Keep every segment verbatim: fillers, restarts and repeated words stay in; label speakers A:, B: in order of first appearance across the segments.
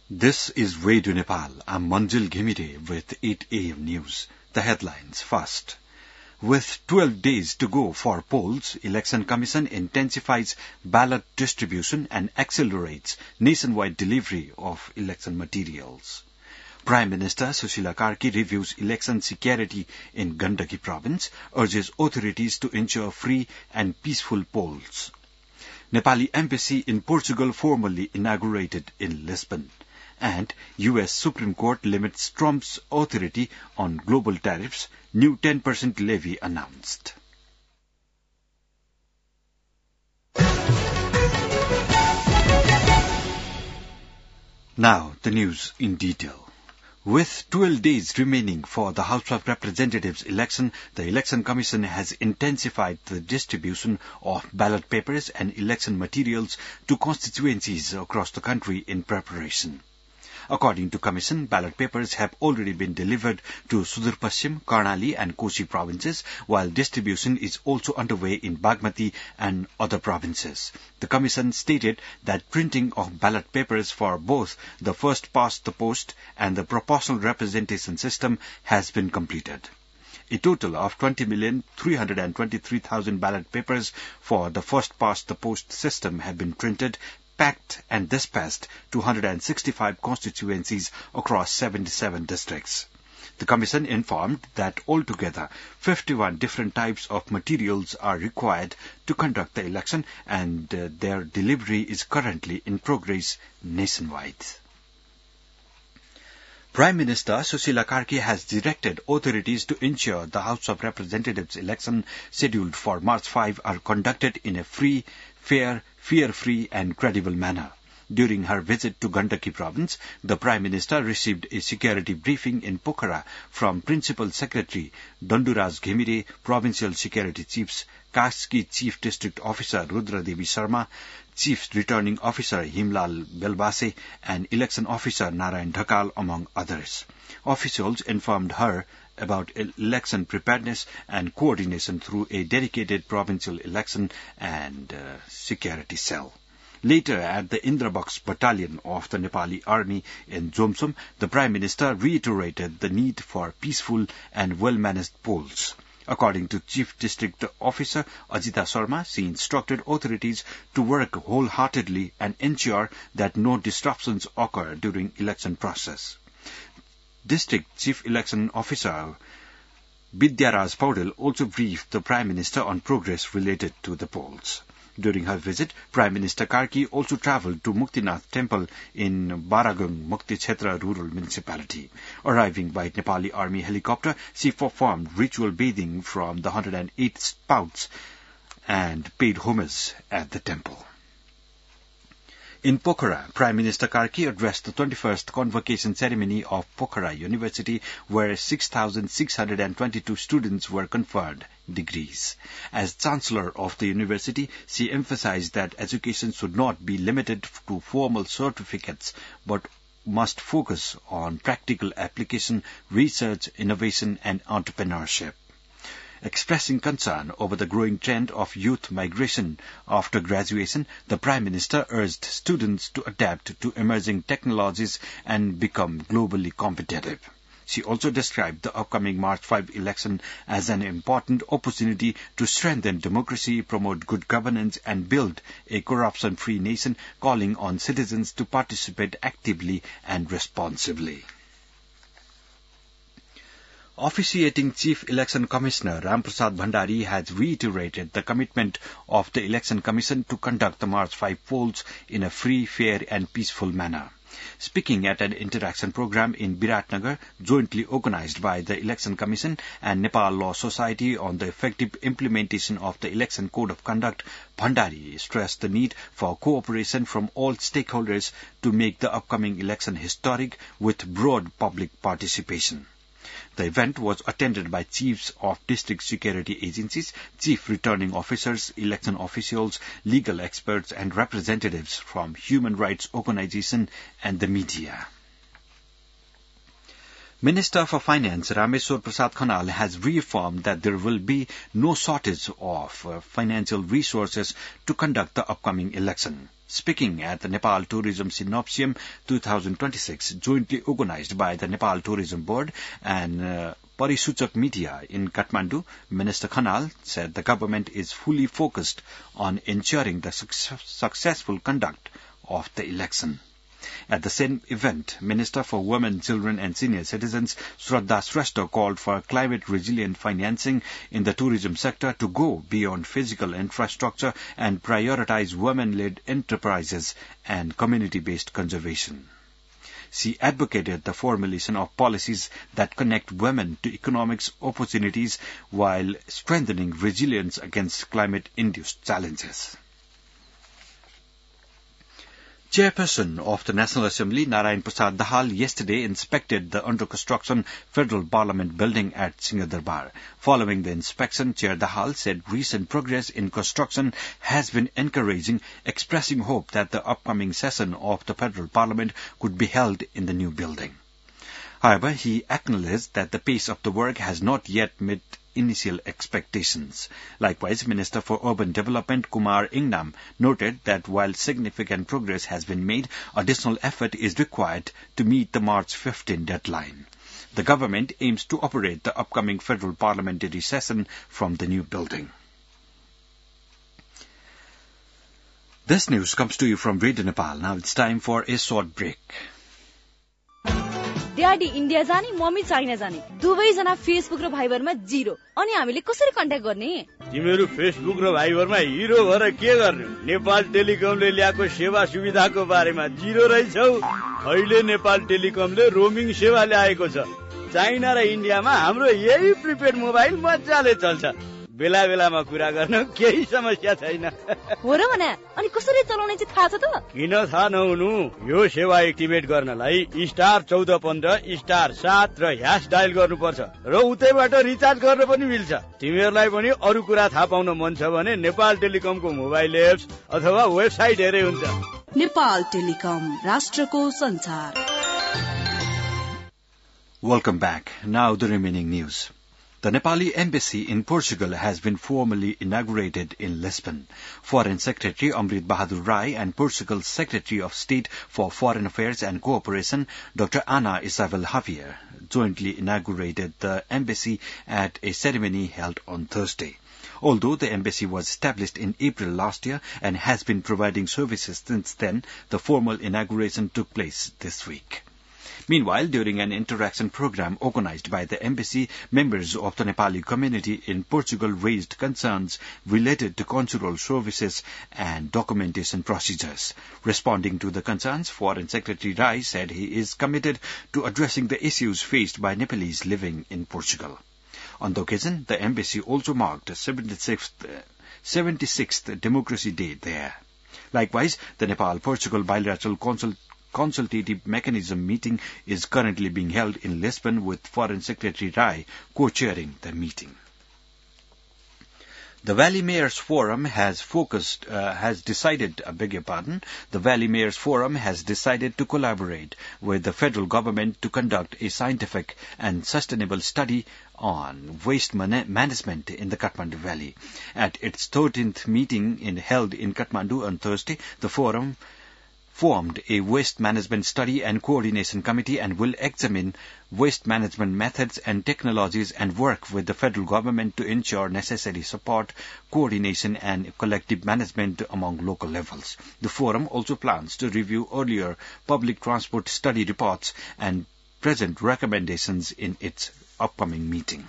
A: This is Radio Nepal. I'm Manjil Ghimire with eight A M News. The headlines first. With twelve days to go for polls, Election Commission intensifies ballot distribution and accelerates nationwide delivery of election materials. Prime Minister Susila Karki reviews election security in Gandaki province, urges authorities to ensure free and peaceful polls. Nepali embassy in Portugal formally inaugurated in Lisbon. And U S Supreme Court limits Trump's authority on global tariffs, new ten percent levy announced. Now, the news in detail. With twelve days remaining for the House of Representatives election, the Election Commission has intensified the distribution of ballot papers and election materials to constituencies across the country in preparation. According to Commission, ballot papers have already been delivered to Sudur Paschim, Karnali and Koshi provinces, while distribution is also underway in Bagmati and other provinces. The Commission stated that printing of ballot papers for both the first past the post and the proportional representation system has been completed. A total of twenty million three hundred twenty-three thousand ballot papers for the first past the post system have been printed, packed and dispatched to one hundred sixty-five constituencies across seventy-seven districts. The Commission informed that altogether fifty-one different types of materials are required to conduct the election, and uh, their delivery is currently in progress nationwide. Prime Minister Susila Karki has directed authorities to ensure the House of Representatives election scheduled for March fifth are conducted in a free, fair, fear-free and credible manner. During her visit to Gandaki province, the Prime Minister received a security briefing in Pokhara from Principal Secretary Danduraj Ghimire, Provincial Security Chiefs, Kaski Chief District Officer Rudra Devi Sharma, Chief Returning Officer Himlal Belbase, and Election Officer Narayan Dhakal, among others. Officials informed her about election preparedness and coordination through a dedicated provincial election and uh, security cell. Later, at the Indrabox Battalion of the Nepali Army in Jomsom, the Prime Minister reiterated the need for peaceful and well-managed polls. According to Chief District Officer Ajita Sharma, she instructed authorities to work wholeheartedly and ensure that no disruptions occur during election process. District Chief Election Officer Vidyaraj Paudel also briefed the Prime Minister on progress related to the polls. During her visit, Prime Minister Karki also travelled to Muktinath Temple in Baragung, Mukti Kshetra Rural Municipality. Arriving by Nepali Army helicopter, she performed ritual bathing from the one hundred eight spouts and paid homage at the temple. In Pokhara, Prime Minister Karki addressed the twenty-first convocation ceremony of Pokhara University, where six thousand six hundred twenty-two students were conferred degrees. As Chancellor of the university, she emphasized that education should not be limited to formal certificates, but must focus on practical application, research, innovation, and entrepreneurship. Expressing concern over the growing trend of youth migration after graduation, the Prime Minister urged students to adapt to emerging technologies and become globally competitive. She also described the upcoming March fifth election as an important opportunity to strengthen democracy, promote good governance, and build a corruption-free nation, calling on citizens to participate actively and responsibly. Officiating Chief Election Commissioner Ramprasad Bhandari has reiterated the commitment of the Election Commission to conduct the March fifth polls in a free, fair and peaceful manner. Speaking at an interaction program in Biratnagar, jointly organized by the Election Commission and Nepal Law Society on the effective implementation of the Election Code of Conduct, Bhandari stressed the need for cooperation from all stakeholders to make the upcoming election historic with broad public participation. The event was attended by chiefs of district security agencies, chief returning officers, election officials, legal experts, and representatives from human rights organizations and the media. Minister for Finance Rameshwar Prasad Khanal has reaffirmed that there will be no shortage of uh, financial resources to conduct the upcoming election. Speaking at the Nepal Tourism Synopsium twenty twenty-six, jointly organized by the Nepal Tourism Board and uh, Parisuchak Media in Kathmandu, Minister Khanal said the government is fully focused on ensuring the success- successful conduct of the election. At the same event, Minister for Women, Children and Senior Citizens Shraddha Shrestha called for climate-resilient financing in the tourism sector to go beyond physical infrastructure and prioritize women-led enterprises and community-based conservation. She advocated the formulation of policies that connect women to economic opportunities while strengthening resilience against climate-induced challenges. Chairperson of the National Assembly, Narayan Prasad Dahal, yesterday inspected the under-construction Federal Parliament building at Singhadarbar. Following the inspection, Chair Dahal said recent progress in construction has been encouraging, expressing hope that the upcoming session of the Federal Parliament could be held in the new building. However, he acknowledged that the pace of the work has not yet met initial expectations. Likewise, Minister for Urban Development Kumar Ingnam noted that while significant progress has been made, additional effort is required to meet the March fifteenth deadline. The government aims to operate the upcoming federal parliamentary session from the new building. This news comes to you from Radio Nepal. Now it's time for a short break.
B: Daddy India जाने mummy China जाने दुवैजना Facebook र भाइबरमा zero अनि हामीले कसरी contact गर्ने
C: तिमीहरू Facebook र भाइबरमा हिरो भएर के गर्ने नेपाल टेलिकमले ल्याएको सेवा सुविधाको बारेमा जिरो रहेछौ अहिले नेपाल टेलिकमले रोमिङ सेवा ल्याएको छ चाइना र इन्डियामा हाम्रो यही प्रिपेड मोबाइल मजाले चल्छ बेला बेलामा कुरा गर्न केही समस्या छैन
B: हो र भने अनि कसरी चलाउने चाहिँ थाहा छ त
C: किन थाहा नहुनु यो सेवा एक्टिभेट गर्नलाई स्टार चौध पन्ध्र स्टार सात र ह्यास डायल गर्नुपर्छ र उतैबाट रिचार्ज गर्न पनि मिल्छ तिमीहरूलाई पनि अरू कुरा थाहा पाउन मन छ भने नेपाल टेलिकमको मोबाइल एप्स अथवा वेबसाइट हेरे हुन्छ
D: नेपाल टेलिकम राष्ट्रको संचार
A: Welcome back. Now the remaining news. The Nepali embassy in Portugal has been formally inaugurated in Lisbon. Foreign Secretary Amrit Bahadur Rai and Portugal's Secretary of State for Foreign Affairs and Cooperation, Doctor Ana Isabel Javier, jointly inaugurated the embassy at a ceremony held on Thursday. Although the embassy was established in April last year and has been providing services since then, the formal inauguration took place this week. Meanwhile, during an interaction program organized by the embassy, members of the Nepali community in Portugal raised concerns related to consular services and documentation procedures. Responding to the concerns, Foreign Secretary Rai said he is committed to addressing the issues faced by Nepalese living in Portugal. On the occasion, the embassy also marked the seventy-sixth, seventy-sixth Democracy Day there. Likewise, the Nepal-Portugal bilateral consul consultative mechanism meeting is currently being held in Lisbon with Foreign Secretary Rai co-chairing the meeting. The Valley Mayors Forum has focused, uh, has decided, I beg your pardon, the Valley Mayors Forum has decided to collaborate with the federal government to conduct a scientific and sustainable study on waste man- management in the Kathmandu Valley. At its thirteenth meeting in, held in Kathmandu on Thursday, the forum formed a waste management study and coordination committee and will examine waste management methods and technologies and work with the federal government to ensure necessary support, coordination and collective management among local levels. The forum also plans to review earlier public transport study reports and present recommendations in its upcoming meeting.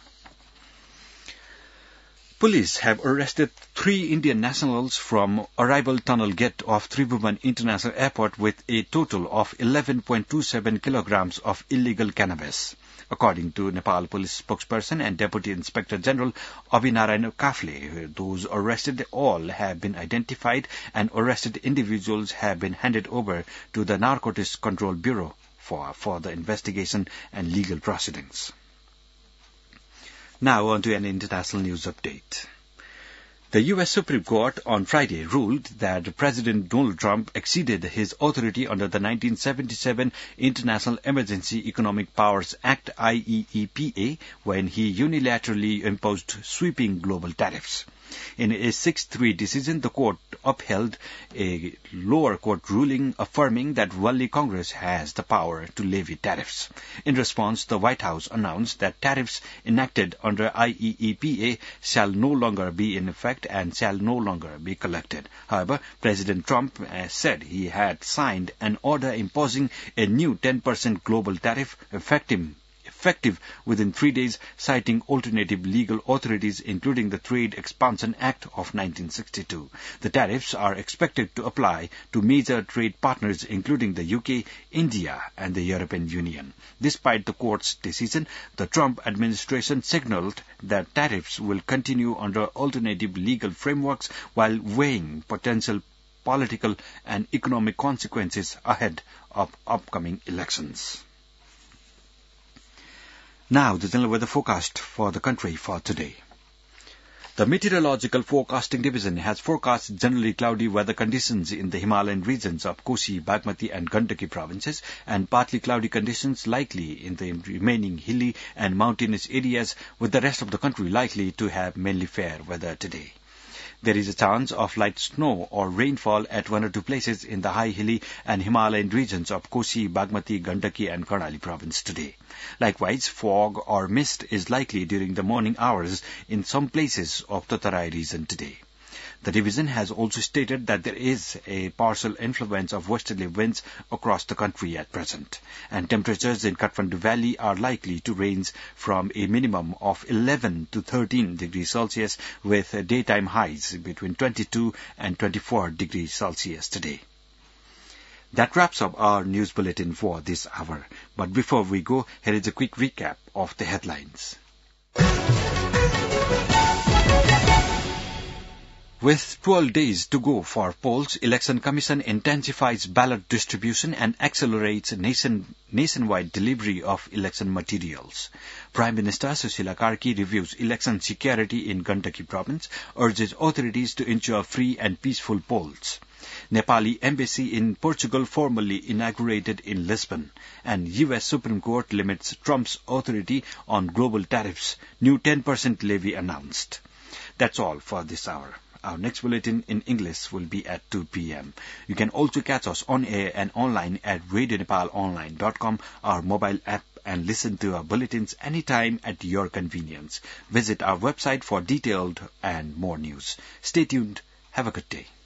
A: Police have arrested three Indian nationals from arrival tunnel gate of Tribhuvan International Airport with a total of eleven point two seven kilograms of illegal cannabis. According to Nepal Police spokesperson and Deputy Inspector General Abhinarayan Kafle, those arrested all have been identified and arrested individuals have been handed over to the Narcotics Control Bureau for further investigation and legal proceedings. Now on to an international news update. The U S Supreme Court on Friday ruled that President Donald Trump exceeded his authority under the nineteen seventy-seven International Emergency Economic Powers Act I E E P A when he unilaterally imposed sweeping global tariffs. In a six three decision, the court upheld a lower court ruling affirming that only Congress has the power to levy tariffs. In response, the White House announced that tariffs enacted under I E E P A shall no longer be in effect and shall no longer be collected. However, President Trump uh, said he had signed an order imposing a new ten percent global tariff effective effective within three days, citing alternative legal authorities, including the Trade Expansion Act of nineteen sixty-two. The tariffs are expected to apply to major trade partners, including the U K, India, and the European Union. Despite the court's decision, the Trump administration signaled that tariffs will continue under alternative legal frameworks while weighing potential political and economic consequences ahead of upcoming elections. Now, the general weather forecast for the country for today. The Meteorological Forecasting Division has forecast generally cloudy weather conditions in the Himalayan regions of Kosi, Bagmati and Gandaki provinces and partly cloudy conditions likely in the remaining hilly and mountainous areas, with the rest of the country likely to have mainly fair weather today. There is a chance of light snow or rainfall at one or two places in the high hilly and Himalayan regions of Kosi, Bagmati, Gandaki and Karnali province today. Likewise, fog or mist is likely during the morning hours in some places of the Tarai region today. The division has also stated that there is a partial influence of westerly winds across the country at present, and temperatures in Kathmandu Valley are likely to range from a minimum of eleven to thirteen degrees Celsius, with daytime highs between twenty-two and twenty-four degrees Celsius today. That wraps up our news bulletin for this hour. But before we go, here is a quick recap of the headlines. With twelve days to go for polls, Election Commission intensifies ballot distribution and accelerates nation, nationwide delivery of election materials. Prime Minister Susila Karki reviews election security in Gandaki province, urges authorities to ensure free and peaceful polls. Nepali embassy in Portugal formally inaugurated in Lisbon, and U S Supreme Court limits Trump's authority on global tariffs. New ten percent levy announced. That's all for this hour. Our next bulletin in English will be at two p.m. You can also catch us on air and online at radio nepal online dot com, our mobile app, and listen to our bulletins anytime at your convenience. Visit our website for detailed and more news. Stay tuned. Have a good day.